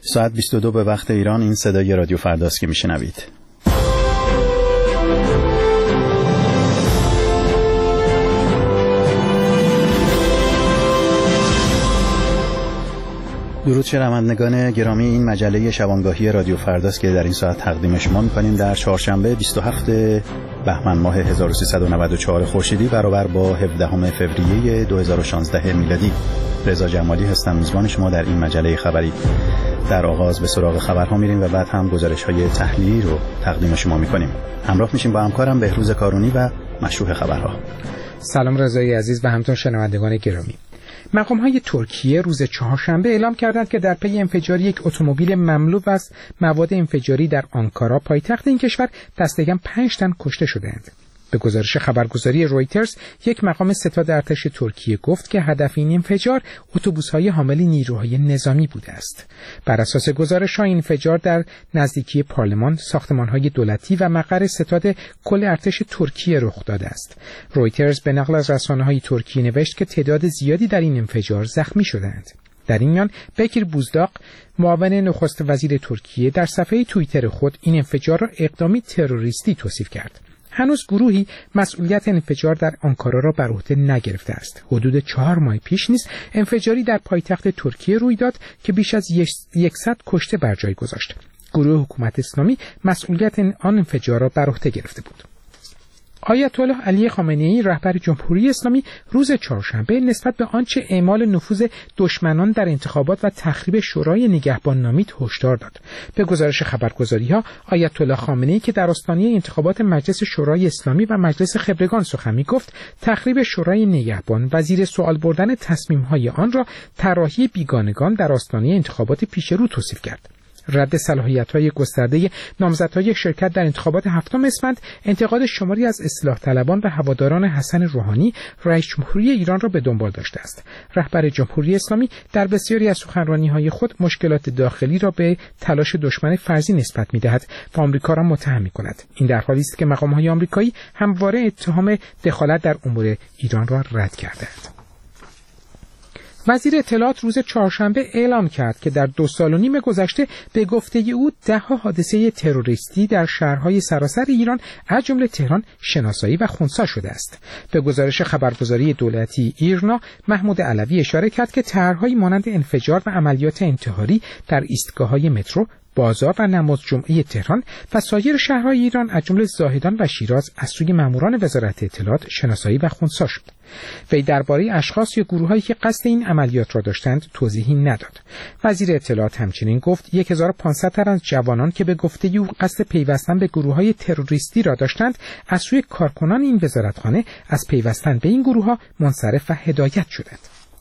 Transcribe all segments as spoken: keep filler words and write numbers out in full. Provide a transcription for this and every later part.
ساعت بیست و دو به وقت ایران. این صدای رادیو فرداست که میشنوید. درود شنوندگان گرامی، این مجله شبانگاهی رادیو فرداست که در این ساعت تقدیم شما می‌کنیم در چهارشنبه بیست و هفتم بهمن ماه هزار و سیصد و نود و چهار خورشیدی برابر با هفدهم فوریه دو هزار و شانزده میلادی. رضا جمالی هستم، میزبان شما در این مجله خبری. در آغاز به سراغ خبرها میریم و بعد هم گزارش‌های تحلیلی رو تقدیم شما می‌کنیم. همراه میشیم با همکارم بهروز کارونی و مشروح خبرها. سلام رضای عزیز و همچنین شنوندگان گرامی. مقام‌های ترکیه روز چهارشنبه اعلام کردند که در پی انفجار یک اتومبیل مملو از مواد انفجاری در آنکارا پایتخت این کشور دست کم پنج تن کشته شدند. به گزارش خبرگزاری رویترز، یک مقام ستاد ارتش ترکیه گفت که هدف این انفجار اتوبوس‌های حامل نیروهای نظامی بوده است. بر اساس گزارش‌ها این انفجار در نزدیکی پارلمان، ساختمان‌های دولتی و مقر ستاد کل ارتش ترکیه رخ داده است. رویترز به نقل از رسانه‌های ترکیه نوشت که تعداد زیادی در این انفجار زخمی شدند. در این میان بکیر بوزداق، معاون نخست وزیر ترکیه، در صفحه توییتر خود این انفجار را اقدامی تروریستی توصیف کرد. هنوز گروهی مسئولیت انفجار در آنکارا را بر عهده نگرفته است. حدود چهار ماه پیش نیز انفجاری در پایتخت ترکیه روی داد که بیش از صد کشته بر جای گذاشت. گروه حکومت اسلامی مسئولیت آن انفجار را بر عهده گرفته بود. آیت الله علی خامنه‌ای رهبر جمهوری اسلامی روز چهارشنبه نسبت به آنچه اعمال نفوذ دشمنان در انتخابات و تخریب شورای نگهبان نامید هشدار داد. به گزارش خبرگزاری‌ها، آیت الله خامنه‌ای که در آستانه انتخابات مجلس شورای اسلامی و مجلس خبرگان سخن می‌گفت، تخریب شورای نگهبان و زیر سوال بردن تصمیم‌های آن را طراحی بیگانگان در آستانه انتخابات پیشرو توصیف کرد. رد صلاحیت‌های گسترده نامزدهای شرکت در انتخابات هفتم اسفند، انتقاد شماری از اصلاح طلبان و هواداران حسن روحانی رئیس جمهوری ایران را به دنبال داشته است. رهبر جمهوری اسلامی در بسیاری از سخنرانی‌های خود مشکلات داخلی را به تلاش دشمن فرضی نسبت می‌دهد و آمریکا را متهم می‌کند. این در حالی است که مقام‌های آمریکایی همواره اتهام دخالت در امور ایران را رد کرده‌اند. وزیر اطلاعات روز چهارشنبه اعلام کرد که در دو سال و نیم گذشته به گفته او ده‌ها حادثه تروریستی در شهرهای سراسر ایران از جمله تهران شناسایی و خنثی شده است. به گزارش خبرگزاری دولتی ایرنا، محمود علوی اشاره کرد که طرح‌هایی مانند انفجار و عملیات انتحاری در ایستگاه‌های مترو، بازار و نماز جمعه تهران و سایر شهرهای ایران از جمله زاهدان و شیراز از سوی ماموران وزارت اطلاعات شناسایی و خنثی شد. وی درباره اشخاص یا گروه‌هایی که قصد این عملیات را داشتند توضیحی نداد. وزیر اطلاعات همچنین گفت یک هزار و پانصد تن از جوانان که به گفته او قصد پیوستن به گروه‌های تروریستی را داشتند، از سوی کارکنان این وزارتخانه از پیوستن به این گروه‌ها منصرف و هدایت شدند.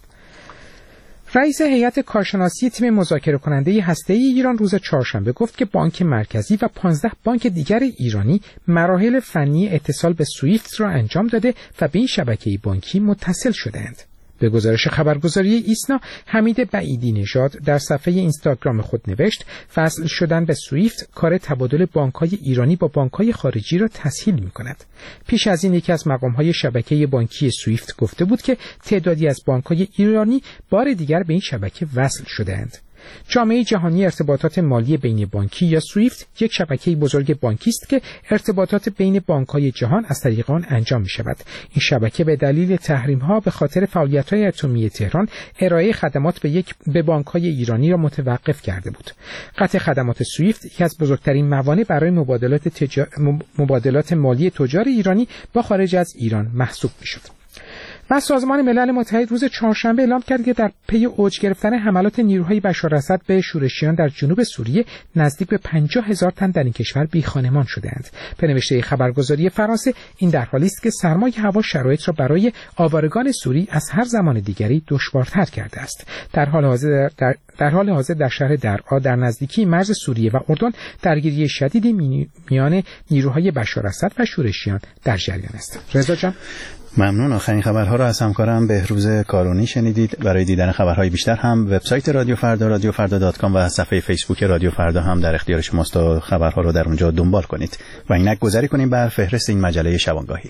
رئیس هیئت کارشناسی تیم مذاکره کننده هسته‌ای ایران روز چهارشنبه گفت که بانک مرکزی و پانزده بانک دیگر ایرانی مراحل فنی اتصال به سویفت را انجام داده و به این شبکه بانکی متصل شدند. به گزارش خبرگزاری ایسنا، حمید بعیدی نژاد در صفحه اینستاگرام خود نوشت وصل شدن به سویفت کار تبادل بانک‌های ایرانی با بانک‌های خارجی را تسهیل می‌کند. پیش از این یکی از مقام‌های شبکه بانکی سویفت گفته بود که تعدادی از بانک‌های ایرانی بار دیگر به این شبکه وصل شده‌اند. جامعه جهانی ارتباطات مالی بین بانکی یا سویفت یک شبکه بزرگ بانکی است که ارتباطات بین بانک‌های جهان از طریق آن انجام می‌شود. این شبکه به دلیل تحریم‌ها به خاطر فعالیت‌های اتمی تهران ارائه خدمات به یک به بانک‌های ایرانی را متوقف کرده بود. قطع خدمات سویفت یکی از بزرگترین موانع برای مبادلات تجار... مبادلات مالی تجار ایرانی با خارج از ایران محسوب می‌شد. و سازمان ملل متحد روز چهارشنبه اعلام کرد که در پی اوج گرفتن حملات نیروهای بشار اسد به شورشیان در جنوب سوریه نزدیک به پنجاه هزار تن در این کشور بیخانمان شده‌اند. به نوشته خبرگزاری فرانسه، این در حالی است که سرمای هوا شرایط را برای آوارگان سوری از هر زمان دیگری دشوارتر کرده است. در حال حاضر در, در حال حاضر در شهر درعا در نزدیکی مرز سوریه و اردن درگیری شدیدی میان نیروهای بشار اسد و شورشیان در جریان است. رضا جان، ممنون. آخرین خبرها را از همکارم بهروز کارونی شنیدید. برای دیدن خبرهای بیشتر هم وبسایت رادیو فردا رادیو فردا دات کام و صفحه فیسبوک رادیو فردا هم در اختیار شماست تا خبرها را در اونجا دنبال کنید. و اینک گذاری کنیم بر فهرست این مجله شبانگاهی.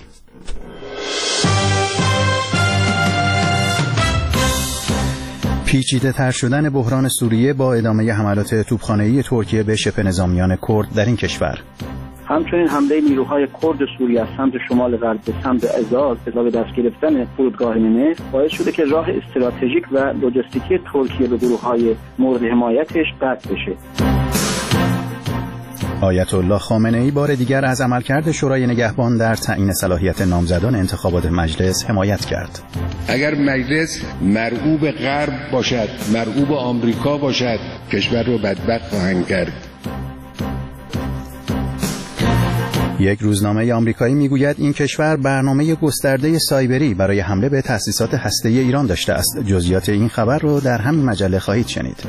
پیچیده تر شدن بحران سوریه با ادامه حملات توپخانه‌ای ترکیه به شبه نظامیان کرد در این کشور. همچنین حمله نیروهای کرد سوریه از سمت شمال غرب به سمت ازاز به دست گرفتن فرودگاه نمر باعث شده که راه استراتژیک و لوجستیکی ترکیه به گروه‌های مورد حمایتش قطع بشه. آیت الله خامنه‌ای بار دیگر از عملکرد شورای نگهبان در تعیین صلاحیت نامزدان انتخابات مجلس حمایت کرد. اگر مجلس مرغوب غرب باشد، مرغوب آمریکا باشد، کشور رو بدبخت خواهند کرد. یک روزنامه آمریکایی میگوید این کشور برنامه گسترده سایبری برای حمله به تأسیسات هسته‌ای ایران داشته است. جزئیات این خبر رو در همین مجله خواهید شنید.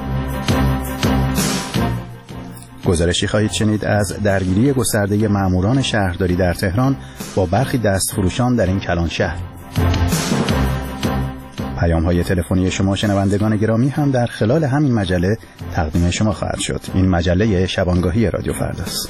گزارشی خواهید شنید از درگیری گسترده ماموران شهرداری در تهران با برخی دستفروشان در این کلان شهر. پیام‌های تلفنی شما شنوندگان گرامی هم در خلال همین مجله تقدیم شما خواهد شد. این مجله شبانگاهی رادیو فرداست.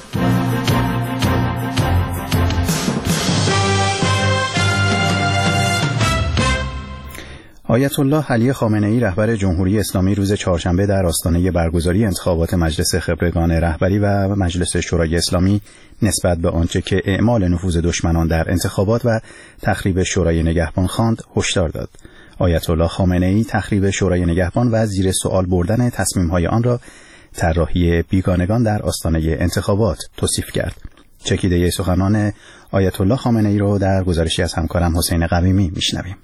آیت الله علی خامنه‌ای رهبر جمهوری اسلامی روز چهارشنبه در آستانه برگزاری انتخابات مجلس خبرگان رهبری و مجلس شورای اسلامی نسبت به آنچه که اعمال نفوذ دشمنان در انتخابات و تخریب شورای نگهبان خواند هشدار داد. آیت الله خامنه‌ای تخریب شورای نگهبان و زیر سوال بردن تصمیم‌های آن را طراحی بیگانگان در آستانه انتخابات توصیف کرد. چکیده سخنان آیت الله خامنه‌ای را در گزارشی از همکارم حسین قویمی میشنویم.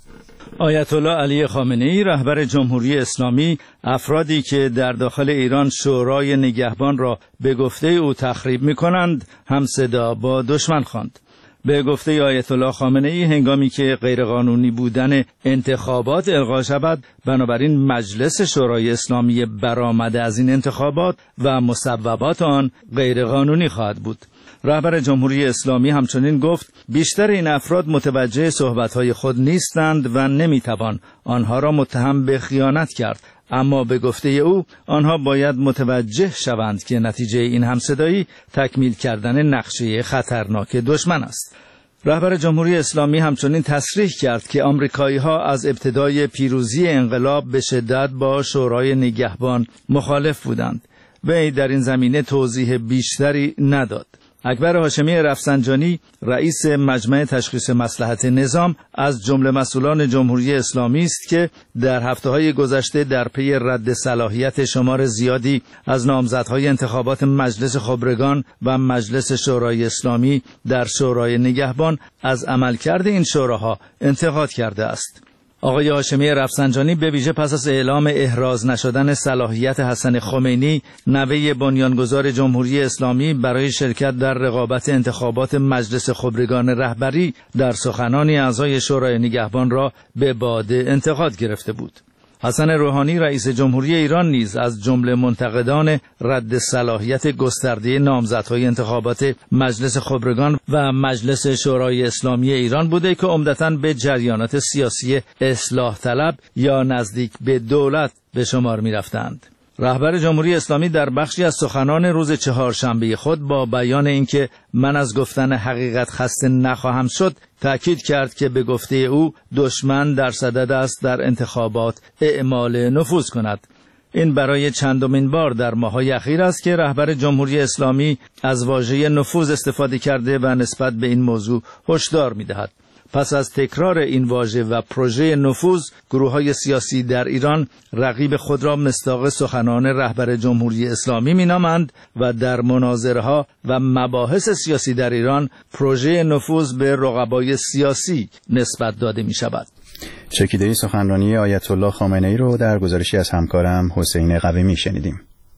آیت الله علی خامنه‌ای رهبر جمهوری اسلامی افرادی که در داخل ایران شورای نگهبان را به گفته او تخریب می‌کنند همصدا با دشمن خواند. به گفته آیت الله خامنه‌ای هنگامی که غیرقانونی بودن انتخابات الغا شود، بنابراین مجلس شورای اسلامی برآمده از این انتخابات و مسببات آن غیرقانونی خواهد بود. رهبر جمهوری اسلامی همچنین گفت بیشتر این افراد متوجه صحبت‌های خود نیستند و نمی‌توان آنها را متهم به خیانت کرد، اما به گفته او آنها باید متوجه شوند که نتیجه این همصدایی تکمیل کردن نقشه خطرناک دشمن است. رهبر جمهوری اسلامی همچنین تصریح کرد که آمریکایی‌ها از ابتدای پیروزی انقلاب به شدت با شورای نگهبان مخالف بودند. وی در این زمینه توضیح بیشتری نداد. اکبر هاشمی رفسنجانی رئیس مجمع تشخیص مصلحت نظام از جمله مسئولان جمهوری اسلامی است که در هفته‌های گذشته در پی رد صلاحیت شمار زیادی از نامزدهای انتخابات مجلس خبرگان و مجلس شورای اسلامی در شورای نگهبان از عملکرد این شوراها انتقاد کرده است. آقای هاشمی رفسنجانی به ویژه پس از اعلام احراز نشدن صلاحیت حسن خمینی نوه بنیانگذار جمهوری اسلامی برای شرکت در رقابت انتخابات مجلس خبرگان رهبری در سخنانی اعضای شورای نگهبان را به باد انتقاد گرفته بود. حسن روحانی رئیس جمهوری ایران نیز از جمله منتقدان رد صلاحیت گسترده نامزدهای انتخابات مجلس خبرگان و مجلس شورای اسلامی ایران بوده که عمدتاً به جریانات سیاسی اصلاح طلب یا نزدیک به دولت به شمار می رفتند. رهبر جمهوری اسلامی در بخشی از سخنان روز چهارشنبه خود با بیان اینکه من از گفتن حقیقت خسته نخواهم شد تأکید کرد که به گفته او دشمن در صدد است در انتخابات اعمال نفوذ کند. این برای چندمین بار در ماه‌های اخیر است که رهبر جمهوری اسلامی از واژه نفوذ استفاده کرده و نسبت به این موضوع هشدار می‌دهد. پس از تکرار این واژه و پروژه نفوذ، گروه‌های سیاسی در ایران رقیب خود را مصداق سخنان رهبر جمهوری اسلامی می‌نامند و در مناظره‌ها و مباحث سیاسی در ایران پروژه نفوذ به رقبای سیاسی نسبت داده می‌شود. چکیده سخنرانی آیت الله خامنه‌ای رو در گزارشی از همکارم حسین قویمی شنیدیم.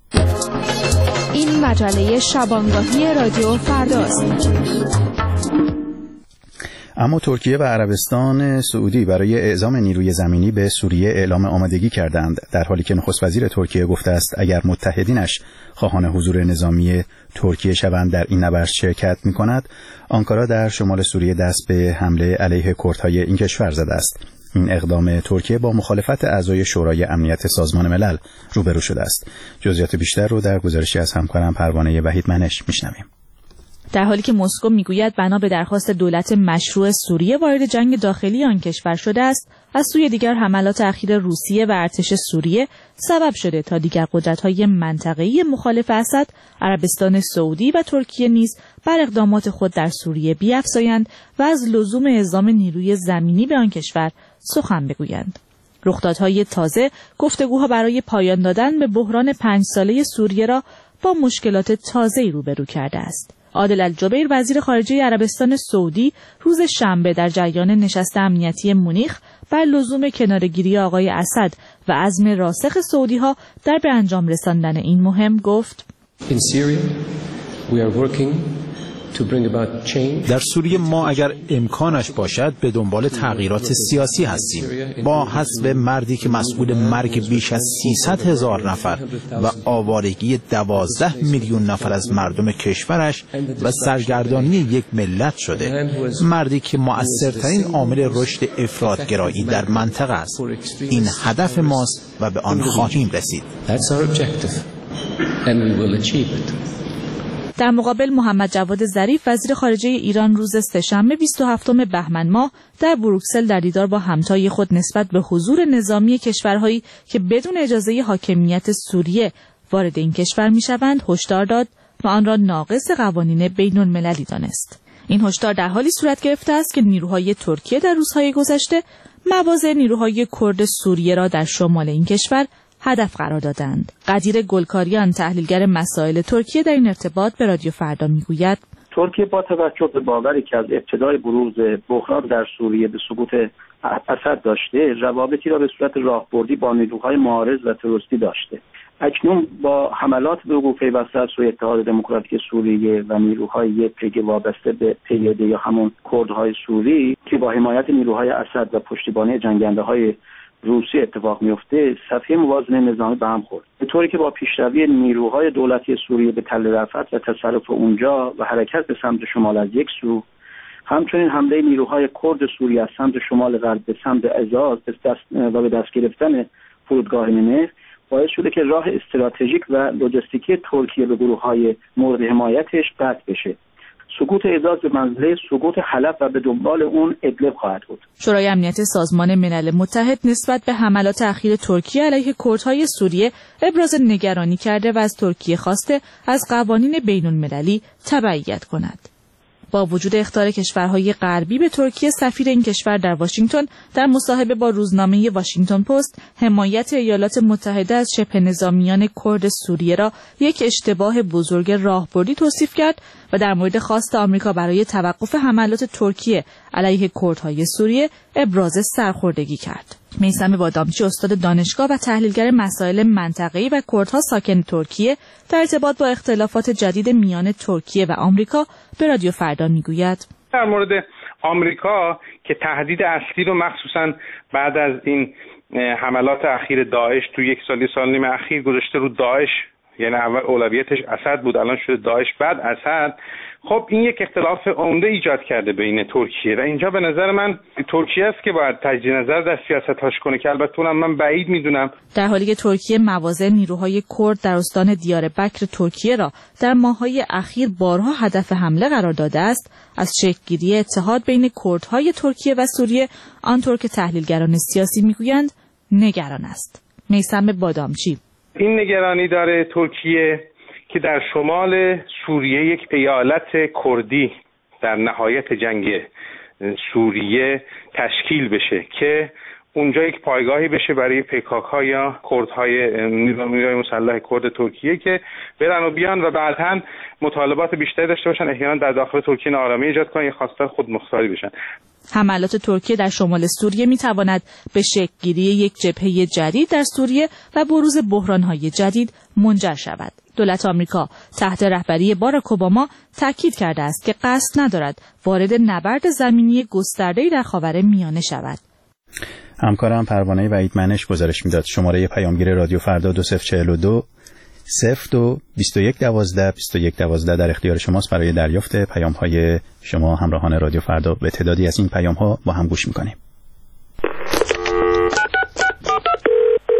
این مجله شبانگاهی رادیو فرداست. اما ترکیه و عربستان سعودی برای اعزام نیروی زمینی به سوریه اعلام آمادگی کردند، در حالی که نخست وزیر ترکیه گفته است اگر متحدینش خواهان حضور نظامی ترکیه شوند در این نبرد شرکت می‌کند، آنکارا در شمال سوریه دست به حمله علیه کردهای این کشور زده است. این اقدام ترکیه با مخالفت اعضای شورای امنیت سازمان ملل روبرو شده است. جزئیات بیشتر رو در گزارشی از همکارم پروانه وحید منش میشنویم. در حالی که مسکو میگوید بنا به درخواست دولت مشروع سوریه وارد جنگ داخلی آن کشور شده است، از سوی دیگر حملات اخیر روسیه و ارتش سوریه سبب شده تا دیگر قدرت‌های منطقه‌ای مخالف اسد، عربستان سعودی و ترکیه نیز بر اقدامات خود در سوریه بیفزایند و از لزوم اعزام نیروی زمینی به آن کشور سخن بگویند. رخدادهای تازه گفتگوها برای پایان دادن به بحران پنج ساله سوریه را با مشکلات تازه‌ای روبرو کرده است. عادل الجبیر وزیر خارجه عربستان سعودی روز شنبه در جریان نشست امنیتی مونیخ بر لزوم کناره‌گیری آقای اسد و عزم راسخ سعودی‌ها در به انجام رساندن این مهم گفت: In Syria, we are working to bring about change. در سوریه ما اگر امکانش باشد به دنبال تغییرات سیاسی هستیم. با حذف مردی که مسئول مرگ بیش از سیصد هزار نفر و آوارگی دوازده میلیون نفر از مردم کشورش و سرگردانی یک ملت شده، مردی که مؤثرترین عامل رشد افراط‌گرایی در منطقه است. این هدف ماست و به آن خواهیم رسید. That's our objective and we will achieve it. در مقابل محمد جواد ظریف وزیر خارجه ایران روز سه‌شنبه بیست و هفتم بهمن ماه در بروکسل در دیدار با همتای خود نسبت به حضور نظامی کشورهایی که بدون اجازه حاکمیت سوریه وارد این کشور میشوند هشدار داد و آن را ناقض قوانین بین‌المللی دانست. این هشدار در حالی صورت گرفته است که نیروهای ترکیه در روزهای گذشته مواضع نیروهای کرد سوریه را در شمال این کشور هدف قرار دادند. قدیر گلکاریان تحلیلگر مسائل ترکیه در این ارتباط به رادیو فردا میگوید: ترکیه با توجه به باوری که از ابتدای بروز بحران در سوریه به سقوط اسد داشته، روابطی را به صورت راهبردی با نیروهای معارض و تروریستی داشته. اکنون با حملات به وقوع پیوسته از سوی اتحاد دموکراتیک سوریه و نیروهای یپگ وابسته به پیاده یا همون کردهای سوری که با حمایت نیروهای اسد و پشتیبانی جنگنده‌های روسیه اتفاق میفته، صفحه موازنه نظامی به هم خورد، به طوری که با پیشروی نیروهای دولتی سوریه به تل رفعت و تصرف اونجا و حرکت به سمت شمال از یک سو، همچنین حمله نیروهای کرد سوریه از سمت شمال غرب به سمت ازاز و به دست گرفتن فرودگاه منر باعث شده که راه استراتژیک و لوجستیکی ترکیه به گروه‌های مورد حمایتش قطع بشه. سقوط ازاز به منزله سقوط حلب و به دنبال اون ادلب خواهد بود. شورای امنیت سازمان ملل متحد نسبت به حملات اخیر ترکیه علیه کردهای سوریه ابراز نگرانی کرده و از ترکیه خواسته از قوانین بین‌المللی تبعیت کند. با وجود اخطار کشورهای غربی به ترکیه، سفیر این کشور در واشنگتن در مصاحبه با روزنامه واشنگتن پست حمایت ایالات متحده از شبه نظامیان کرد سوریه را یک اشتباه بزرگ راهبردی توصیف کرد و در مورد خواست آمریکا برای توقف حملات ترکیه علیه کردهای سوریه ابراز سرخوردگی کرد. میثم بادامچی استاد دانشگاه و تحلیلگر مسائل منطقه‌ای و کردها ساکن ترکیه در ارتباط با اختلافات جدید میان ترکیه و آمریکا به رادیو فردا میگوید: در مورد آمریکا که تهدید اصلی رو مخصوصا بعد از این حملات اخیر داعش تو یک سال سال نیم اخیر گذاشته رو داعش، یعنی اول اولویتش اسد بود، الان شده داعش بعد اسد. خب این یک اختلاف عمده ایجاد کرده بین ترکیه و اینجا به نظر من ترکیه است که باید تجدید نظر در سیاست‌هاش کنه که البته اونم من بعید میدونم. در حالی که ترکیه مواضع نیروهای کرد در استان دیاربکر ترکیه را در ماه‌های اخیر بارها هدف حمله قرار داده است، از شکل‌گیری اتحاد بین کردهای ترکیه و سوریه آنطور که تحلیلگران سیاسی میگویند نگران است. میثم بادامچی: این نگرانی داره ترکیه که در شمال سوریه یک ایالت کردی در نهایت جنگ سوریه تشکیل بشه که اونجا یک پایگاهی بشه برای پیکاک‌ها یا کردهای نیروهای مسلح کرد ترکیه که برن و بیان و بعداً مطالبات بیشتری داشته باشن، احیانا در داخل ترکیه ناآرامی ایجاد کنن یا خواستار خودمختاری بشن. حملات ترکیه در شمال سوریه می‌تواند به شکل‌گیری یک جبهه جدید در سوریه و بروز بحران‌های جدید منجر شود. دولت آمریکا تحت رهبری باراک اوباما تاکید کرده است که قصد ندارد وارد نبرد زمینی گسترده‌ای در خاورمیانه شود. همکارم پروانه وحید منش گزارش میداد. شماره پیامگیر رادیو فردا دو صفر چهل و دو صفر دو بیست و یک دوازده بیست و یک دوازده در اختیار شماست برای دریافت پیام‌های شما همراهان رادیو فردا. به تعدادی از این پیام‌ها با هم گوش می‌کنیم.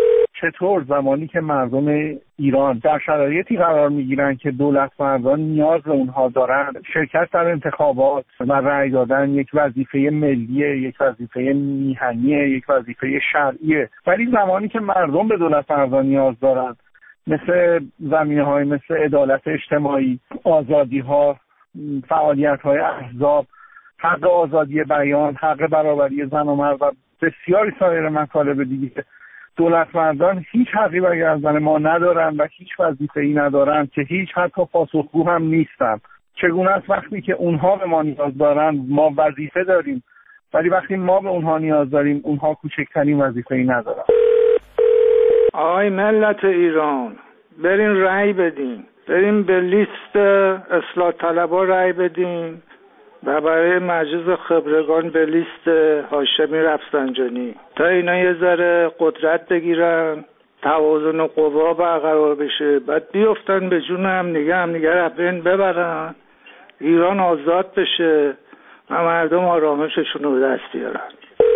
چطور زمانی که مردم ایران در شرایطی قرار میگیرن که دولت مردان نیاز به اونها دارن، شرکت در انتخابات و رأی دادن یک وظیفه ملیه، یک وظیفه میهنیه، یک وظیفه شرعیه، ولی زمانی که مردم به دولت مردان نیاز دارن، مثل زمینه‌های مثل عدالت اجتماعی، آزادی‌ها، فعالیت‌های احزاب، حق آزادی بیان، حق برابری زن و مرد و بسیاری سایر مطالب دیگه، دولت مردان هیچ حقی به گردن ما ندارن و هیچ وظیفه‌ای ندارن که هیچ حتی پاسخگو هم نیستن. چگونه است وقتی که اونها به ما نیاز دارن ما وظیفه داریم، ولی وقتی ما به اونها نیاز داریم اونها کوچکترین وظیفه‌ای ندارن. آقای ملت ایران، برین رأی بدین، برین به لیست اصلاح طلبا رأی بدین و برای مجلس خبرگان به لیست هاشمی رفسنجانی، تا اینا یه ذره قدرت بگیرن، توازن قوا برقرار بشه، بعد بیفتن به جون هم دیگه هم دیگه رو بین ببرن، ایران آزاد بشه و مردم آرامششون رو به دست بیارن.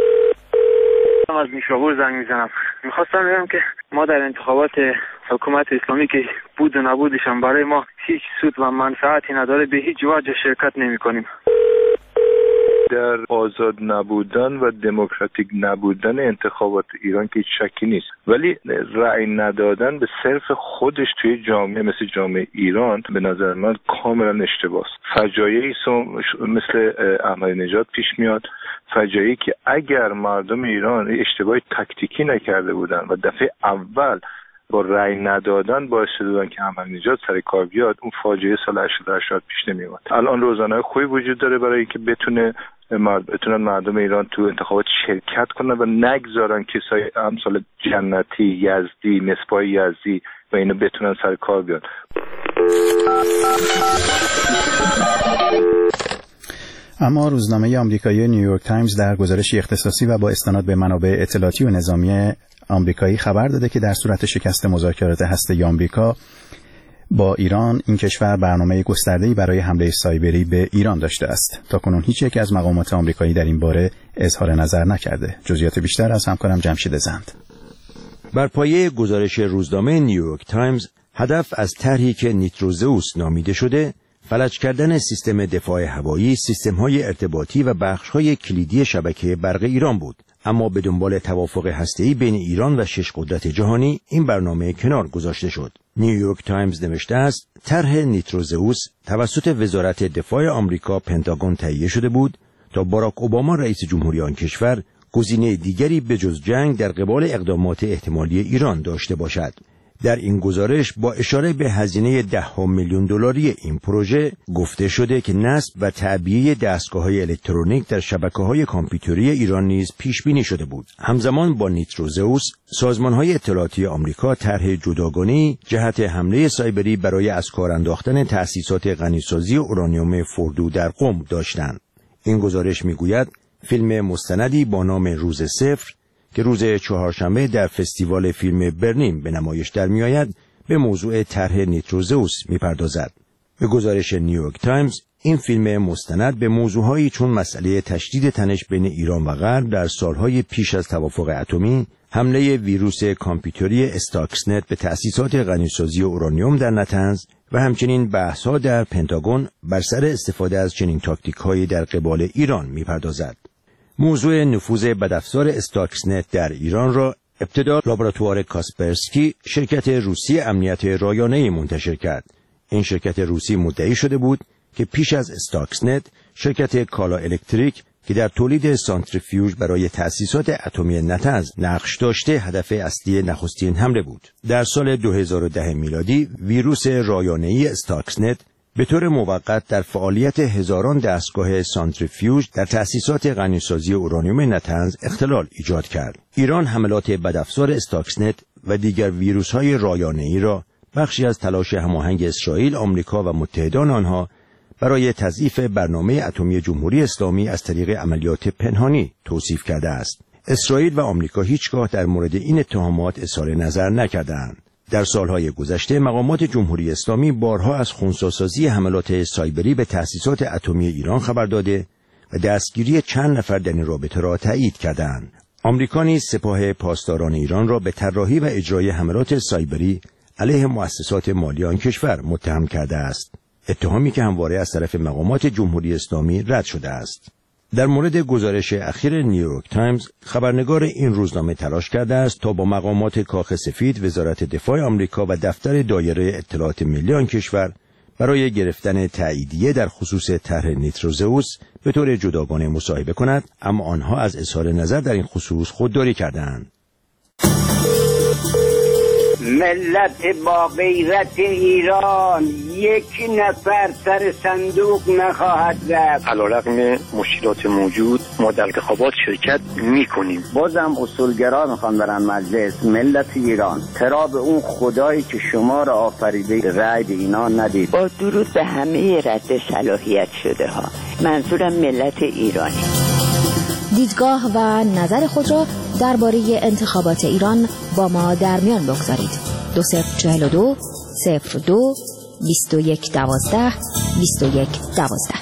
از نیشابور زنگ میزنم. میخواستم بگم که ما در انتخابات حکومت اسلامی که بود و نبودشان برای ما هیچ سود و منفعتی نداره، به هیچ وجه شرکت نمی کنیم. در آزاد نبودن و دموکراتیک نبودن انتخابات ایران که شکی نیست، ولی رأی ندادن به صرف خودش توی جامعه مثل جامعه ایران به نظر من کاملا اشتباهه. فجایعی مثل احمدی نژاد پیش میاد، فجایعی که اگر مردم ایران اشتباه تاکتیکی نکرده بودن و دفعه اول با رأی ندادن باعث شدن که احمدی نژاد سر کار بیاد، اون فاجعه سال هشتاد و هشت پیش نمی اومد. الان روزنامه خوبی وجود داره برای اینکه بتونه مرد بتونن مردم ایران تو انتخابات شرکت کنن و نگذارن کسای امثال جنتی، یزدی، مصباح یزدی و اینا بتونن سر کار بیان. اما روزنامه آمریکایی نیویورک تایمز در گزارشی اختصاصی و با استناد به منابع اطلاعاتی و نظامی آمریکایی خبر داده که در صورت شکست مذاکرات هسته‌ای آمریکا با ایران، این کشور برنامه گسترده‌ای برای حمله سایبری به ایران داشته است. تاکنون هیچ یک از مقامات آمریکایی در این باره اظهار نظر نکرده. جزئیات بیشتر از همکارم جمشید زند. بر پایه گزارش روزنامه نیویورک تایمز، هدف از طرحی که نیتروزئوس نامیده شده، فلج کردن سیستم دفاع هوایی، سیستم‌های ارتباطی و بخش‌های کلیدی شبکه برق ایران بود. اما به دنبال توافق هسته‌ای بین ایران و شش قدرت جهانی این برنامه کنار گذاشته شد. نیویورک تایمز نوشته است طرح نیتروزئوس توسط وزارت دفاع آمریکا پنتاگون تهیه شده بود تا باراک اوباما رئیس جمهوری آن کشور گزینه دیگری به جز جنگ در قبال اقدامات احتمالی ایران داشته باشد. در این گزارش با اشاره به هزینه ده میلیون دلاری این پروژه گفته شده که نصب و تعبیه دستگاه‌های الکترونیک در شبکه‌های کامپیوتری ایران نیز پیش بینی شده بود. همزمان با نیتروزئوس، سازمان‌های اطلاعاتی آمریکا طرح جداگانه‌ای جهت حمله سایبری برای از کار انداختن تأسیسات غنیسازی اورانیوم فوردو در قم داشتند. این گزارش می‌گوید فیلم مستندی با نام روز صفر که روز چهارشنبه در فستیوال فیلم برلین به نمایش در می‌آید، به موضوع طرح نیتروزئوس می‌پردازد. به گزارش نیویورک تایمز، این فیلم مستند به موضوعهایی چون مسئله تشدید تنش بین ایران و غرب در سالهای پیش از توافق اتمی، حمله ویروس کامپیوتری استاکسنت به تأسیسات غنیسازی اورانیوم در نتنز و همچنین بحث‌ها در پنتاگون بر سر استفاده از چنین تاکتیک‌هایی در قبال ایران می‌پردازد. موضوع نفوذ بدافزار استاکسنت در ایران را ابتدا لابراتوار کاسپرسکی، شرکت روسی امنیت رایانه‌ای منتشر کرد. این شرکت روسی مدعی شده بود که پیش از استاکسنت، شرکت کالا الکتریک که در تولید سانتریفیوژ برای تأسیسات اتمی نتنز نقش داشته، هدف اصلی نخستین حمله بود. در سال دو هزار و ده میلادی، ویروس رایانه‌ای استاکسنت به طور موقت در فعالیت هزاران دستگاه سانتریفیوژ در تأسیسات غنیسازی اورانیوم نتنز اختلال ایجاد کرد. ایران حملات بدافزار استاکسنت و دیگر ویروس‌های رایانه‌ای را بخشی از تلاش هماهنگ اسرائیل، آمریکا و متحدان آنها برای تضعیف برنامه اتمی جمهوری اسلامی از طریق عملیات پنهانی توصیف کرده است. اسرائیل و آمریکا هیچگاه در مورد این اتهامات اظهار نظر نکردند. در سالهای گذشته مقامات جمهوری اسلامی بارها از خنثی‌سازی حملات سایبری به تأسیسات اتمی ایران خبر داده و دستگیری چند نفر در این رابطه را تایید کردند. آمریکا نیز سپاه پاسداران ایران را به طراحی و اجرای حملات سایبری علیه مؤسسات مالی آن کشور متهم کرده است. اتهامی که همواره از طرف مقامات جمهوری اسلامی رد شده است. در مورد گزارش اخیر نیویورک تایمز، خبرنگار این روزنامه تلاش کرده است تا با مقامات کاخ سفید، وزارت دفاع آمریکا و دفتر دایره اطلاعات ملی آن کشور برای گرفتن تاییدیه در خصوص طرح نیتروزئوس به طور جداگانه مصاحبه کند، اما آنها از اظهار نظر در این خصوص خودداری کردند. ملت با غیرت ایران یک نفر سر صندوق نخواهد رفت. علیرغم مشکلات موجود ما در انتخابات شرکت میکنیم. بازم اصولگرا میخوان برن مجلس. ملت ایران چرا به اون خدایی که شما را آفریده رأی به اینا ندید؟ با درود به همه رد صلاحیت شده ها، منظورم ملت ایرانی. دیدگاه و نظر خود را درباره انتخابات ایران با ما در میان بگذارید. دو صفر چهل و دو صفر دو بیست و یک دوازده بیست و یک دوازده.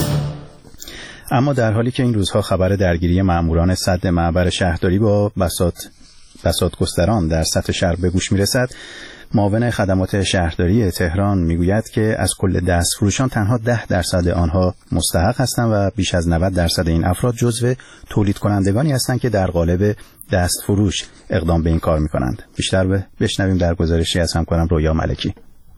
اما در حالی که این روزها خبر درگیری ماموران سد معبر شهرداری با بساط بساطگستران در سطح شهر به گوش میرسد، معاون خدمات شهرداری تهران میگوید که از کل دستفروشان تنها ده درصد آنها مستحق هستند و بیش از نود درصد این افراد جزو تولید کنندگانی هستند که در قالب دستفروش اقدام به این کار میکنند. بیشتر بشنویم در گزارشی از همکارم رویا ملکی.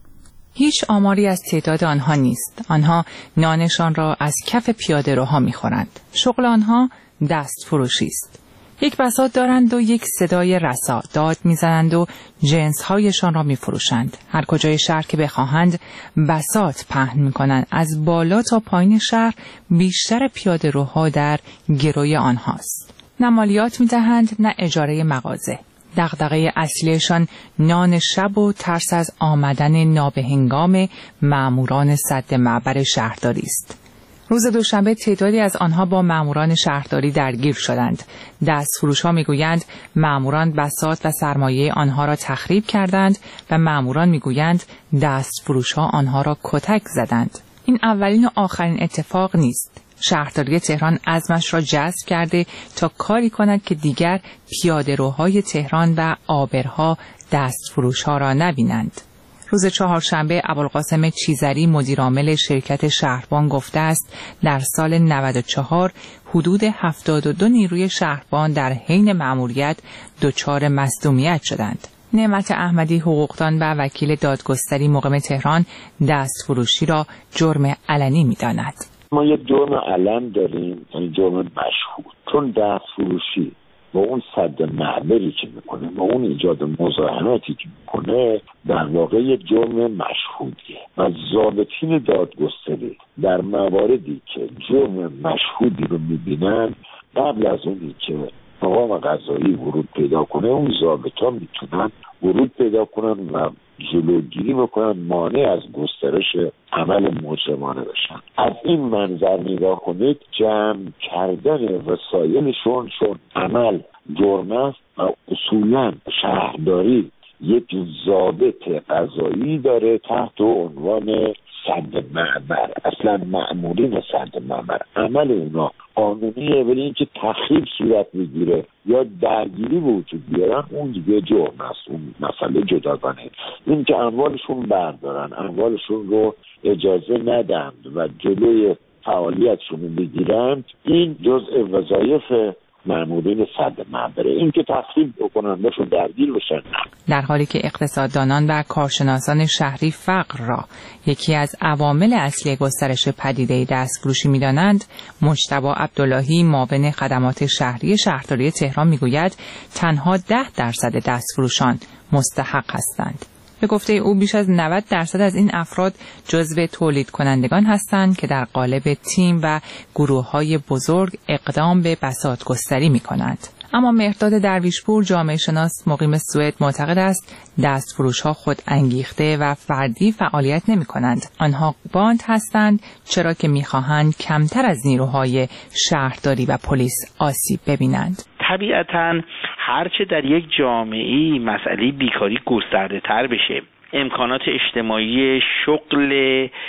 هیچ آماری از تعداد آنها نیست. آنها نانشان را از کف پیاده روها میخورند. شغل آنها دستفروشی است. یک بساط دارند و یک صدای رسا، داد میزنند و جنسهایشان را میفروشند. هر کجای شهر که بخواهند بساط پهن میکنند. از بالا تا پایین شهر بیشتر پیاده روها در گروی آنهاست. نه مالیات میدهند نه اجاره مغازه. دغدغه اصلیشان نان شب و ترس از آمدن نابهنگام ماموران سد معبر شهرداری است. روز دوشنبه تعدادی از آنها با ماموران شهرداری درگیر شدند. دستفروش‌ها میگویند ماموران بساط و سرمایه آنها را تخریب کردند و ماموران میگویند دستفروش‌ها آنها را کتک زدند. این اولین و آخرین اتفاق نیست. شهرداری تهران عزمش را جزم کرده تا کاری کند که دیگر پیاده‌روهای تهران و آبرها دستفروش‌ها را نبینند. روز چهارشنبه ابوالقاسم چیزری مدیرعامل شرکت شهربان گفته است در سال نود و چهار حدود هفتاد و دو نیروی شهربان در حین مأموریت دچار مصدومیت شدند. نعمت احمدی حقوقدان و وکیل دادگستری مقیم تهران دستفروشی را جرم علنی می‌داند. ما یک جرم علن داریم، یعنی جرم مشهود، چون دستفروشی با اون سد معبری که میکنه، با اون ایجاد مزاحمتی که میکنه، در واقع یک جرم مشهودیه و ضابطین دادگستری در مواردی که جرم مشهودی رو میبینن، قبل از اونی که مقام قضایی ورود پیدا کنه، اون ضابطا میتونن ورود پیدا کنن و جلوگیری بکنن، مانع از گسترش عمل مجرمانه بشن. از این منظر نگاه کنید، جمع کردن وسایلشون چون عمل جرم است و اصولا شهرداری یک ضابط قضایی داره تحت عنوان سد معبر. اصلا مأمورین سد معبر عمل اونا قانونیه، ولی اینکه تخریب صورت میگیره یا درگیری به وجود بیارن اون دیگه جرم است، اون مسئله جداگانه. این که اموالشون بردارن، اموالشون رو اجازه ندند و جلوی فعالیتشون رو بگیرند، این جزء وظایف مأمورین سد معبره. این که تخریب بکنن باشون درگیر بشن. در حالی که اقتصاددانان و کارشناسان شهری فقر را یکی از عوامل اصلی گسترش پدیده دستفروشی می‌دانند، مجتبی عبداللهی معاون خدمات شهری شهرداری تهران میگوید تنها ده درصد دستفروشان مستحق هستند. به گفته او بیش از نود درصد از این افراد جزو تولید کنندگان هستند که در قالب تیم و گروه‌های بزرگ اقدام به بساط‌گستری می‌کنند. اما مهرداد درویشپور جامعه شناس مقیم سوئد معتقد است دستفروش‌ها خود انگیخته و فردی فعالیت نمی‌کنند. آنها باند هستند چرا که می‌خواهند کمتر از نیروهای شهرداری و پلیس آسیب ببینند. طبیعتاً هرچه در یک جامعه‌ای مسئله بیکاری گسترده تر بشه، امکانات اجتماعی شغل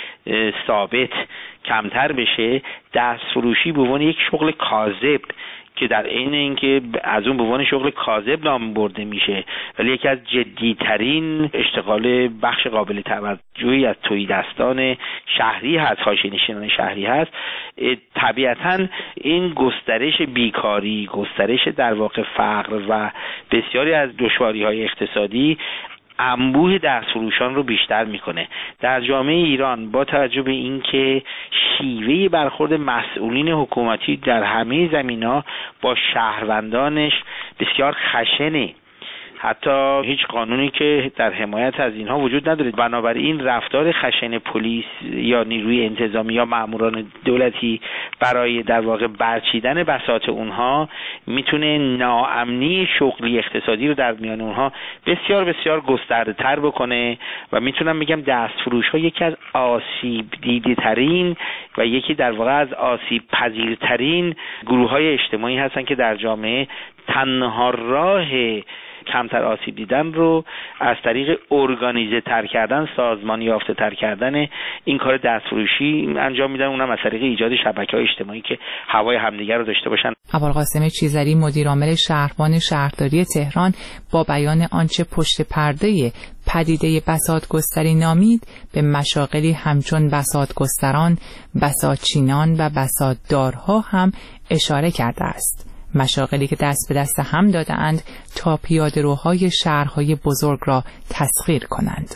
ثابت کمتر بشه، دستفروشی به عنوان یک شغل کاذب که در عین اینکه از اون به عنوان شغل کاذب نام برده میشه، ولی یکی از جدیترین اشتغال بخش قابل توجهی از تهیدستان شهری هست، حاشیه‌نشینان شهری هست. طبیعتاً این گسترش بیکاری، گسترش در واقع فقر و بسیاری از دشواری‌های اقتصادی انبوه دستفروشان رو بیشتر میکنه. در جامعه ایران با توجه به اینکه شیوه برخورد مسئولین حکومتی در همه زمینا با شهروندانش بسیار خشنه، حتی هیچ قانونی که در حمایت از اینها وجود نداره. بنابراین رفتار خشن پلیس یا نیروی انتظامی یا ماموران دولتی برای در واقع برچیدن بساط اونها میتونه ناامنی شغلی اقتصادی رو در میان اونها بسیار بسیار گسترده تر بکنه و میتونم بگم دستفروش ها یکی از آسیب دیده ترین و یکی در واقع از آسیب پذیرترین گروه های اجتماعی هستن که در جامعه تنها راه کمتر آسیب دیدن رو از طریق ارگانیزه تر کردن، سازمانی یافته تر کردن این کار دستفروشی انجام میدن، اونم از طریق ایجاد شبکه‌های اجتماعی که هوای همدیگر رو داشته باشن. ابوالقاسم چیزری مدیر عامل شهربان شهرداری تهران با بیان آنچه پشت پرده پدیده بساط‌گستری نامید به مشاغلی همچون بساط‌گستران، بساطچینان و بساطدارها هم اشاره کرده است. مشاغلی که دست به دست هم داده‌اند تا پیاده‌روهای شهرهای بزرگ را تسخیر کنند.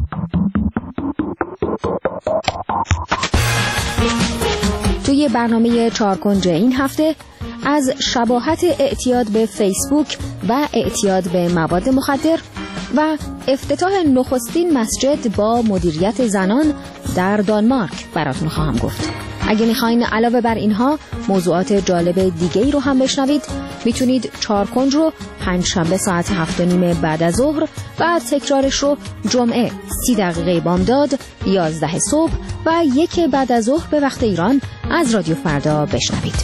توی برنامه چارکنج این هفته از شباهت اعتیاد به فیسبوک و اعتیاد به مواد مخدر و افتتاح نخستین مسجد با مدیریت زنان در دانمارک براتون خواهم گفت. اگه میخواین علاوه بر اینها موضوعات جالب دیگه ای رو هم بشنوید، میتونید چارکنج رو پنج شنبه ساعت هفت و نیم بعد از ظهر و تکرارش رو جمعه سی دقیقه بامداد یازده صبح و یک بعد از ظهر به وقت ایران از رادیو فردا بشنوید.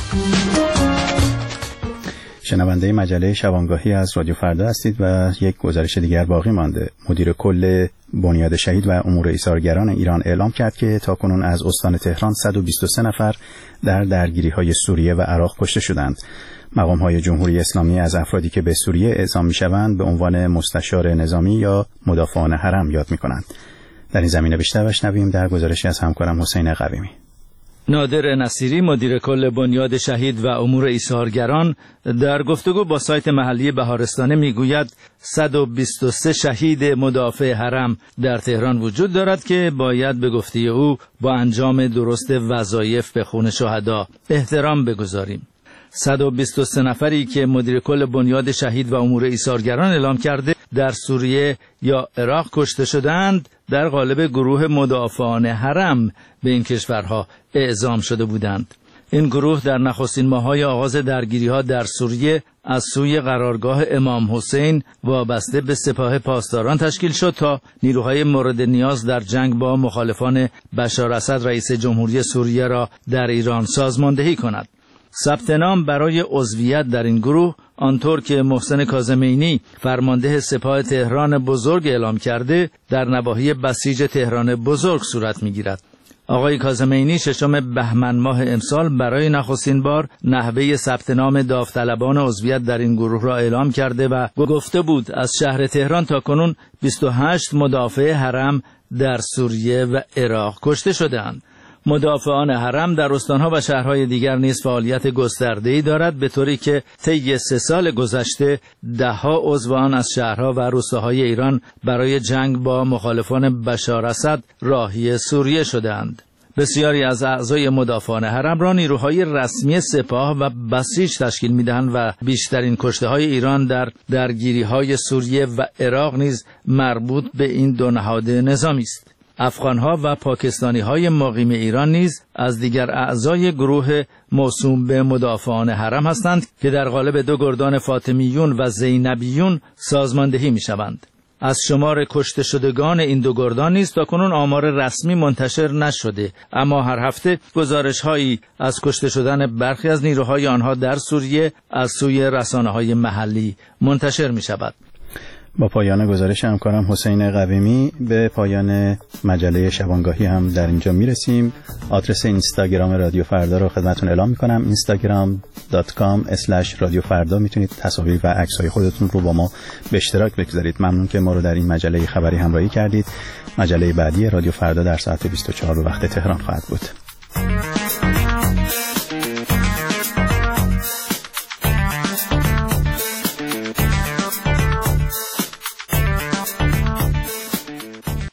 شنونده مجله شبانگاهی از رادیو فردا هستید و یک گزارش دیگر باقی مانده. مدیر کل بنیاد شهید و امور ایثارگران ایران اعلام کرد که تاکنون از استان تهران صد و بیست و سه نفر در درگیری‌های سوریه و عراق کشته شدند. مقام‌های جمهوری اسلامی از افرادی که به سوریه اعزام می‌شوند به عنوان مستشار نظامی یا مدافعان حرم یاد می‌کنند. در این زمینه بیشتر بشنویم در گزارشی از همکارم حسین قویمی. نادر نصیری مدیر کل بنیاد شهید و امور ایثارگران در گفتگو با سایت محلی بهارستانه میگوید صد و بیست و سه شهید مدافع حرم در تهران وجود دارد که باید به گفته او با انجام درست وظایف به خون شهدا احترام بگذاریم. صد و بیست و سه نفری که مدیر کل بنیاد شهید و امور ایثارگران اعلام کرده در سوریه یا عراق کشته شدند در قالب گروه مدافعان حرم به این کشورها اعزام شده بودند. این گروه در نخستین ماه‌های آغاز درگیری‌ها در سوریه از سوی قرارگاه امام حسین وابسته به سپاه پاسداران تشکیل شد تا نیروهای مورد نیاز در جنگ با مخالفان بشار اسد رئیس جمهوری سوریه را در ایران سازماندهی کند. ثبت نام برای عضویت در این گروه آنطور که محسن کاظمینی فرمانده سپاه تهران بزرگ اعلام کرده در نواحی بسیج تهران بزرگ صورت می‌گیرد. آقای کاظمینی ششم بهمن ماه امسال برای نخستین بار نحوه ثبت نام داوطلبان عضویت در این گروه را اعلام کرده و گفته بود از شهر تهران تاکنون بیست و هشت مدافع حرم در سوریه و عراق کشته شده‌اند. مدافعان حرم در استانها و شهرهای دیگر نیز فعالیت گسترده‌ای دارد، به طوری که طی سه سال گذشته ده‌ها عضو آن از شهرها و روستاهای ایران برای جنگ با مخالفان بشار اسد راهی سوریه شدند. بسیاری از اعضای مدافعان حرم را نیروهای رسمی سپاه و بسیج تشکیل می‌دهند و بیشترین کشته‌های ایران در درگیری‌های سوریه و عراق نیز مربوط به این دو نهاد نظامی است. افغانها و پاکستانی‌های مقیم ایران نیز از دیگر اعضای گروه موسوم به مدافعان حرم هستند که در قالب دو گردان فاطمیون و زینبیون سازماندهی می‌شوند. از شمار کشته شدگان این دو گردان نیز تاکنون آمار رسمی منتشر نشده، اما هر هفته گزارش‌هایی از کشته شدن برخی از نیروهای آنها در سوریه از سوی رسانه‌های محلی منتشر می‌شود. با پایان گزارش همکارم حسین قویمی به پایان مجله شبانگاهی هم در اینجا میرسیم. آدرس اینستاگرام رادیو فردا رو خدمتتون اعلام میکنم، اینستاگرام دات کام اسلش رادیو فردا. میتونید تصاویر و عکس‌های خودتون رو با ما به اشتراک بگذارید. ممنون که ما رو در این مجله خبری همراهی کردید. مجله بعدی رادیو فردا در ساعت بیست و چهار به وقت تهران خواهد بود.